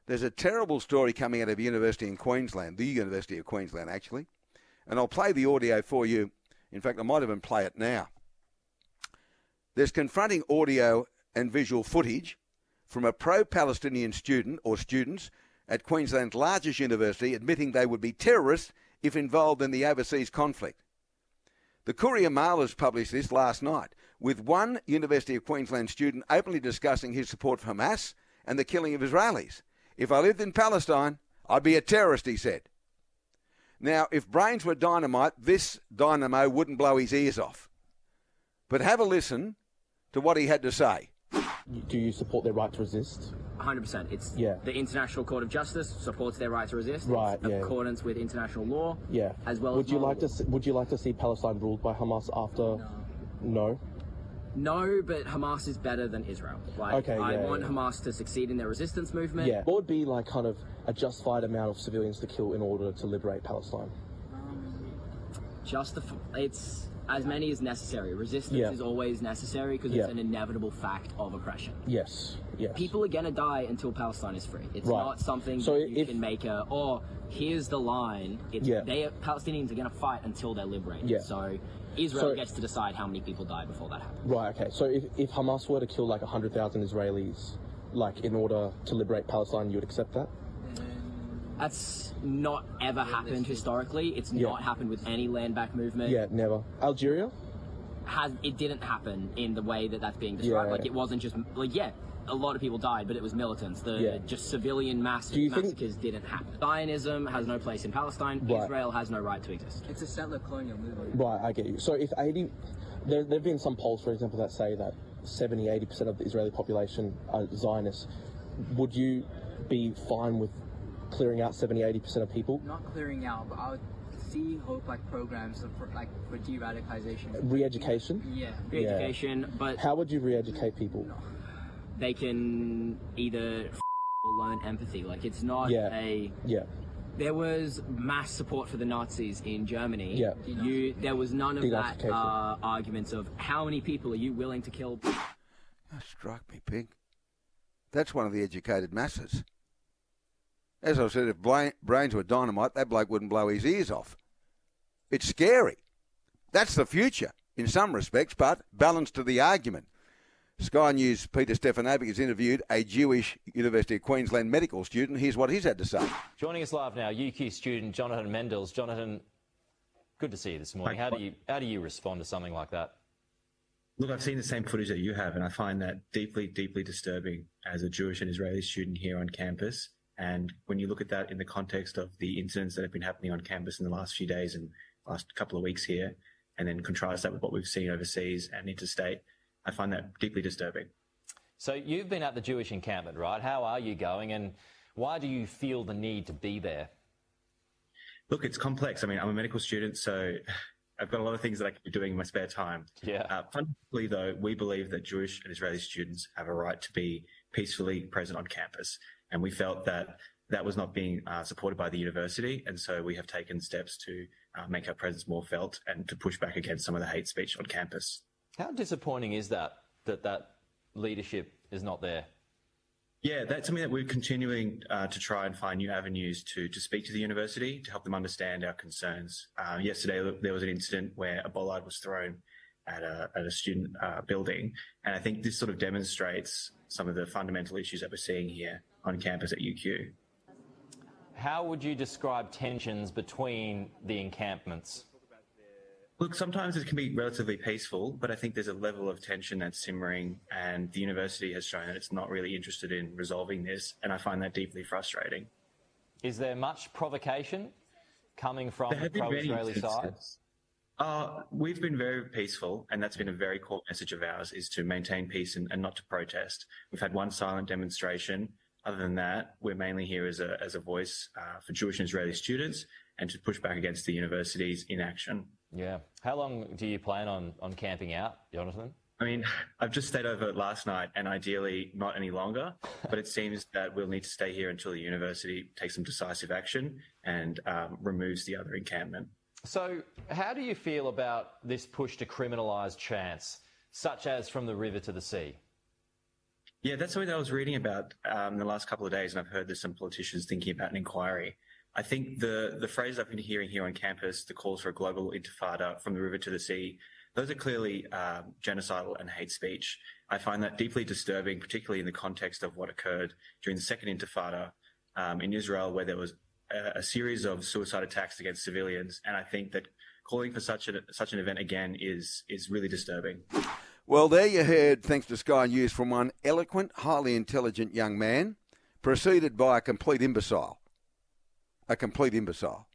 There's a terrible story coming out of University in Queensland, the University of Queensland, actually. And I'll play the audio for you. In fact, I might even play it now. There's confronting audio and visual footage from a pro-Palestinian student or students at Queensland's largest university admitting they would be terrorists if involved in the overseas conflict. The Courier Mail has published this last night, with one University of Queensland student openly discussing his support for Hamas and the killing of Israelis. If I lived in Palestine, I'd be a terrorist, he said. Now, if brains were dynamite, this dynamo wouldn't blow his ears off. But have a listen to what he had to say. Do you support their right to resist? 100%. It's the International Court of Justice supports their right to resist. Right. It's in accordance with international law. Yeah. As well. Would you like to see Palestine ruled by Hamas after? No. No, but Hamas is better than Israel. Like, I want Hamas to succeed in their resistance movement. Yeah. What would be like kind of a justified amount of civilians to kill in order to liberate Palestine? It's as many as necessary. Resistance is always necessary because it's an inevitable fact of oppression. Yes. People are going to die until Palestine is free. It's not something you can make here's the line. Palestinians are going to fight until they're liberated. Yeah. So Israel gets to decide how many people die before that happens. Right, okay. So if Hamas were to kill like 100,000 Israelis, like in order to liberate Palestine, you would accept that? That's not ever happened historically. It's not happened with any land back movement. Yeah, never. Algeria? It didn't happen in the way that's being described. Like, it wasn't just, a lot of people died, but it was militants. Just civilian massacres didn't happen. Zionism has no place in Palestine. Right. Israel has no right to exist. It's a settler colonial movement. Right, I get you. So if 80... There have been some polls, for example, that say that 70-80% of the Israeli population are Zionists. Would you be fine with clearing out 70-80% of people? Not clearing out, but I would see programs for de-radicalization. Re-education? Yeah. Re-education, but... How would you re-educate people? No. They can either or learn empathy. Like, it's not There was mass support for the Nazis in Germany. Yeah. There was none of that arguments of how many people are you willing to kill. That struck me, Pig. That's one of the educated masses. As I said, if brains were dynamite, that bloke wouldn't blow his ears off. It's scary. That's the future, in some respects, but balance to the argument. Sky News' Peter Stefanovic has interviewed a Jewish University of Queensland medical student. Here's what he's had to say. Joining us live now, UQ student Jonathan Mendels. Jonathan, good to see you this morning. How do you respond to something like that? Look, I've seen the same footage that you have, and I find that deeply, deeply disturbing as a Jewish and Israeli student here on campus. And when you look at that in the context of the incidents that have been happening on campus in the last few days and last couple of weeks here, and then contrast that with what we've seen overseas and interstate, I find that deeply disturbing. So you've been at the Jewish encampment, right? How are you going, and why do you feel the need to be there? Look, it's complex. I mean, I'm a medical student, so I've got a lot of things that I could be doing in my spare time. Yeah. Fundamentally, though, we believe that Jewish and Israeli students have a right to be peacefully present on campus, and we felt that that was not being supported by the university, and so we have taken steps to make our presence more felt and to push back against some of the hate speech on campus. How disappointing is that leadership is not there? Yeah, that's something that we're continuing to try and find new avenues to speak to the university, to help them understand our concerns. Yesterday, there was an incident where a bollard was thrown at a student building, and I think this sort of demonstrates some of the fundamental issues that we're seeing here on campus at UQ. How would you describe tensions between the encampments? Look, sometimes it can be relatively peaceful, but I think there's a level of tension that's simmering, and the university has shown that it's not really interested in resolving this, and I find that deeply frustrating. Is there much provocation coming from the pro-Israeli side? We've been very peaceful, and that's been a very core message of ours, is to maintain peace and not to protest. We've had one silent demonstration. Other than that, we're mainly here as a voice for Jewish and Israeli students and to push back against the university's inaction. Yeah. How long do you plan on camping out, Jonathan? I mean, I've just stayed over last night, and ideally not any longer, but it seems that we'll need to stay here until the university takes some decisive action and removes the other encampment. So how do you feel about this push to criminalise chants, such as from the river to the sea? Yeah, that's something that I was reading about in the last couple of days, and I've heard there's some politicians thinking about an inquiry. I think the phrase I've been hearing here on campus, the calls for a global intifada from the river to the sea, those are clearly genocidal and hate speech. I find that deeply disturbing, particularly in the context of what occurred during the second intifada in Israel, where there was a series of suicide attacks against civilians. And I think that calling for such an event again is really disturbing. Well, there you heard, thanks to Sky News, from one eloquent, highly intelligent young man, preceded by a complete imbecile. A complete imbecile.